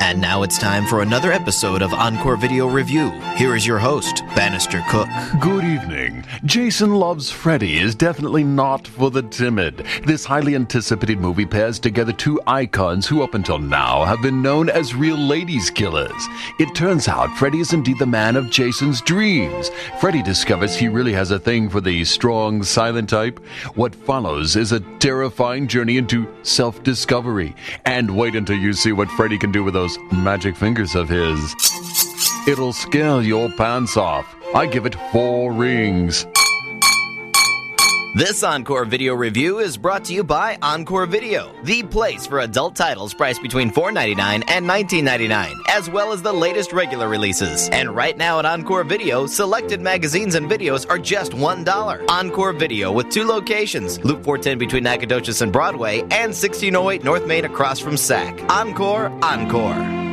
And now it's time for another episode of Encore Video Review. Here is your host, Bannister Cook. Good evening. Jason Loves Freddy is definitely not for the timid. This highly anticipated movie pairs together two icons who up until now have been known as real ladies killers. It turns out Freddy is indeed the man of Jason's dreams. Freddy discovers he really has a thing for the strong, silent type. What follows is a terrifying journey into self-discovery. And wait until you see what Freddy can do with those magic fingers of his. It'll scare your pants off. I give it 4 rings. This Encore Video Review is brought to you by Encore Video, the place for adult titles priced between $4.99 and $19.99, as well as the latest regular releases. And right now at Encore Video, selected magazines and videos are just $1. Encore Video with 2 locations, Loop 410 between Nacogdoches and Broadway, and 1608 North Main across from SAC. Encore, Encore.